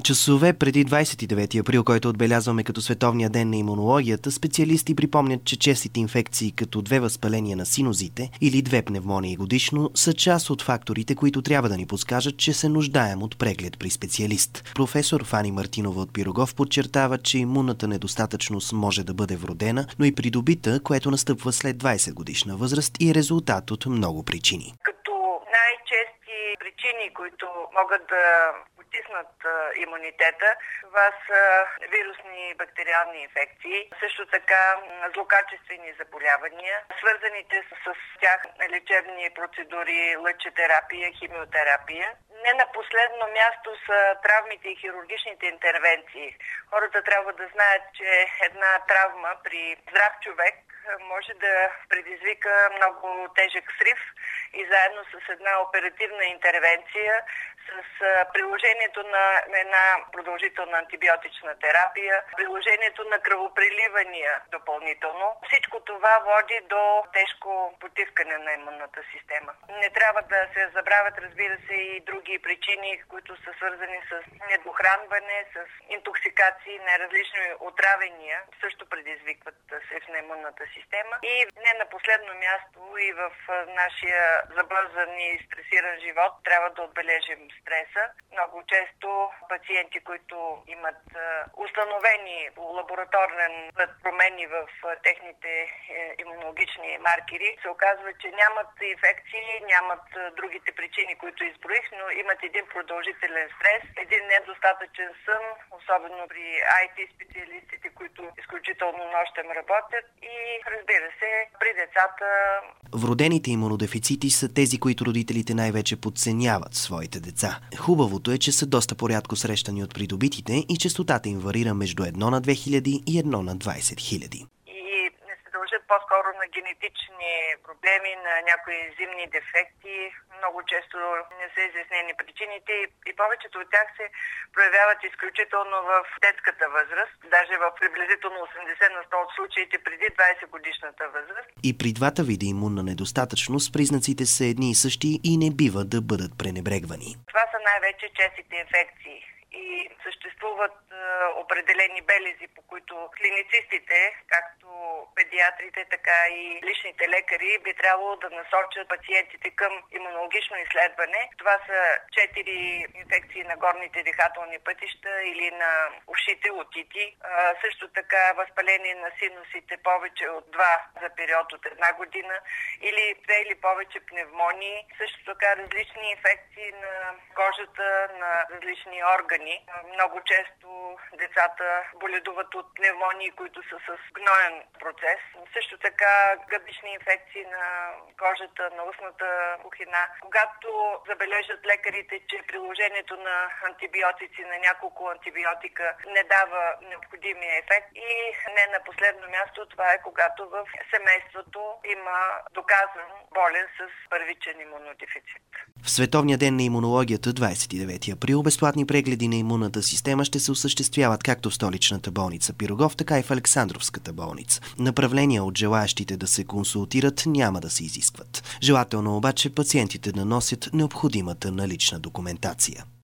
Часове преди 29 април, който отбелязваме като Световния ден на имунологията, специалисти припомнят, че честите инфекции като 2 възпаления на синузите или 2 пневмонии годишно са част от факторите, които трябва да ни подскажат, че се нуждаем от преглед при специалист. Професор Фани Мартинова от Пирогов подчертава, че имунната недостатъчност може да бъде вродена, но и придобита, което настъпва след 20 годишна възраст и е резултат от много причини. Най-чести причини, които могат да потиснат имунитета, това са вирусни и бактериални инфекции, също така злокачествени заболявания, свързаните с тях лечебни процедури, лъчетерапия, химиотерапия. Не на последно място са травмите и хирургичните интервенции. Хората трябва да знаят, че една травма при здрав човек може да предизвика много тежък срив и заедно с една оперативна интервенция, с приложението на една продължителна антибиотична терапия, приложението на кръвопреливания допълнително. Всичко това води до тежко потискане на имунната система. Не трябва да се забравят, разбира се, и други причини, които са свързани с недохранване, с интоксикации, неразлични отравения, също предизвикват срив на имунната система. И не на последно място и в нашия забързан и стресиран живот трябва да отбележим стреса. Много често пациенти, които имат установени по лабораторен път промени в техните имунологични маркери, се оказва, че нямат инфекции, нямат другите причини, които изброих, но имат един продължителен стрес, един недостатъчен сън, особено при IT специалистите, които изключително нощем работят и, разбира се, при децата. Вродените имунодефицити са тези, които родителите най-вече подценяват своите деца. Хубавото е, че са доста порядко срещани от придобитите и честотата им варира между 1 на 2000 и 1 на 20 000. По-скоро на генетични проблеми, на някои ензимни дефекти. Много често не са изяснени причините и повечето от тях се проявяват изключително в детската възраст, даже в приблизително 80 на 100 от случаите преди 20 годишната възраст. И при двата вида имунна недостатъчност признаците са едни и същи и не бива да бъдат пренебрегвани. Това са най-вече честите инфекции. И съществуват определени белези, по които клиницистите, както педиатрите, така и личните лекари би трябвало да насочат пациентите към имунологично изследване. Това са 4 инфекции на горните дихателни пътища или на ушите, отити. Също така възпаление на синусите повече от 2 за период от 1 година или 2 или повече пневмонии. Също така различни инфекции на кожата, на различни органи. Много често децата боледуват от пневмонии, които са с гноен процес. Също така гъбични инфекции на кожата, на устната кухина. Когато забележат лекарите, че приложението на антибиотици, на няколко антибиотика не дава необходимия ефект. И не на последно място, това е когато в семейството има доказан болен с първичен имунодефицит. В Световния ден на имунологията, 29 април, безплатни прегледи на имунната система ще се осъществяват както в столичната болница Пирогов, така и в Александровската болница. Направления от желаящите да се консултират няма да се изискват. Желателно обаче пациентите да носят необходимата налична документация.